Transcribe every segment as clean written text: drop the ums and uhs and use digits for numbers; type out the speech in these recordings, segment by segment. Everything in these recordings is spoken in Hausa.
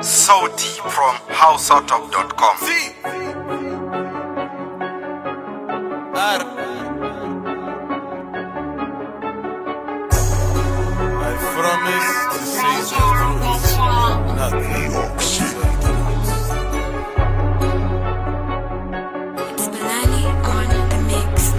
So deep from houseoutop.com. I promise to say the truth, not New York City. It's Banani on the mix.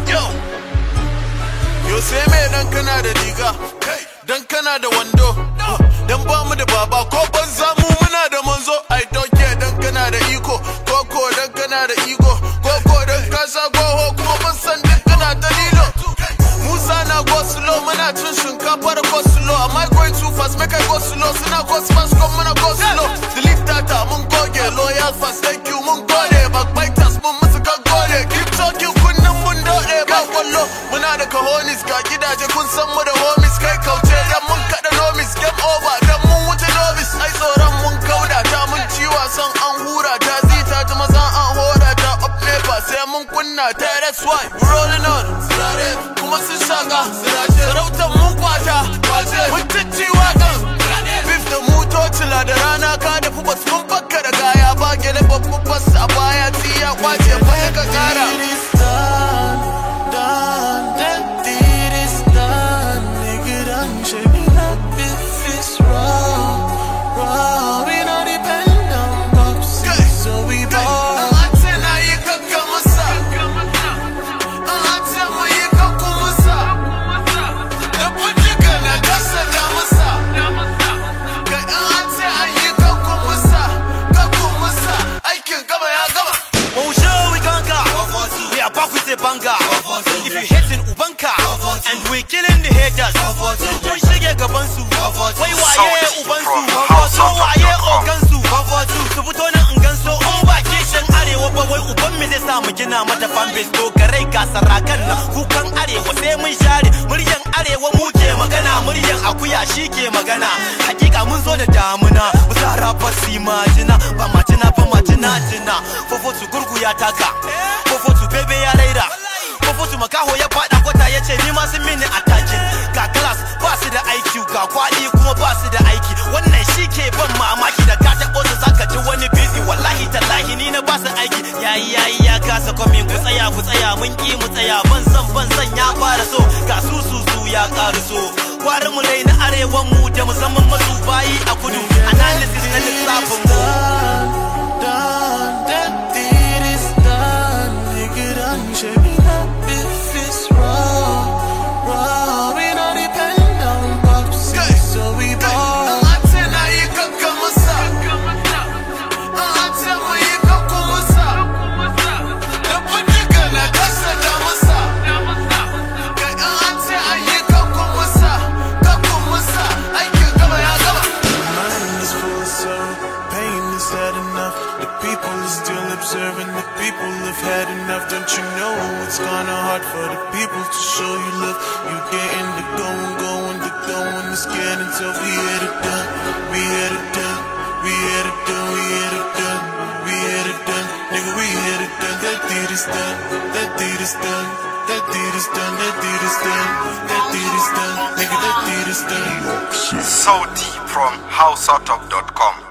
Yo sai me dan kana da riga, dan kana da wando, dan ba mu da baba ko banza mu muna da manzo. I don't care dan kana da iko, koko dan kana da ego, koko dan ka sha goho kuma ban san dan kana da lilo. Musa na go slow, muna cin shinkafa da go slow. Am I going too fast? Make I go slow. Suna go fast, come muna go slow. Delete data, mun goge. Loyal fast, thank you, mun gode. Backbiters, mun musu ka gode. Keep talking, kunnan mun dode. Ba wallo, muna da cojones. Ga gidaje kun san mu da homies. Kai kauce, dan mun kada nomis. Game over, dan mun wuce novice. Ai tsoron mun kauda ta, mun ci wasan an hura ta. Zita ta maza an hora ta. Up never, sai mun kunna ta. That's why we're rolling on. Kuma sun shaka, sarautar mun kwata. Mun cici wakan. Beef da motoci la da rana ka da fubas mun bakka da gaya. Ba gele babban bas a baya tiya kwace baya ka kara. Banga. If you hating Ubanka and we killing the haters, don't shige gabansu. Wai waye ubansu, so waye ogansu. Su fito nan in ganso on ba kishin arewa ba wai uban me zai sa mu gina mata fanbase to garai ga sarakan nan kukan arewa sai mun share muryan arewa mu ke magana muryan akuya shi ke magana hakika mun zo da damuna mu sa rapper si majina ba majina jina fofo su gurgu ya taka fofo su bebe ya raira Kofotu makaho ya fada kwata ya ce ni ma sun mini attacking. Ga class ba su da IQ ga kwali kuma ba su da aiki. Wannan shi ke ban mamaki da ka taɓo su zaka ji wani busy wallahi tallahi ni na ba su aiki. Yayi ya kasa komi ku tsaya mun ki mu tsaya ban san ya fara so ga su ya ƙaru so. Gwari mu rai na arewan mu da mu zaman masu bayi a kudu analysis na lissafin mu. The people have had enough, don't you know it's kinda hard for the people to show you love. You getting the going, it's getting tough. We had it done, nigga, we had it done. That deed is done, nigga, that deed is done. So deep from houseoutop.com.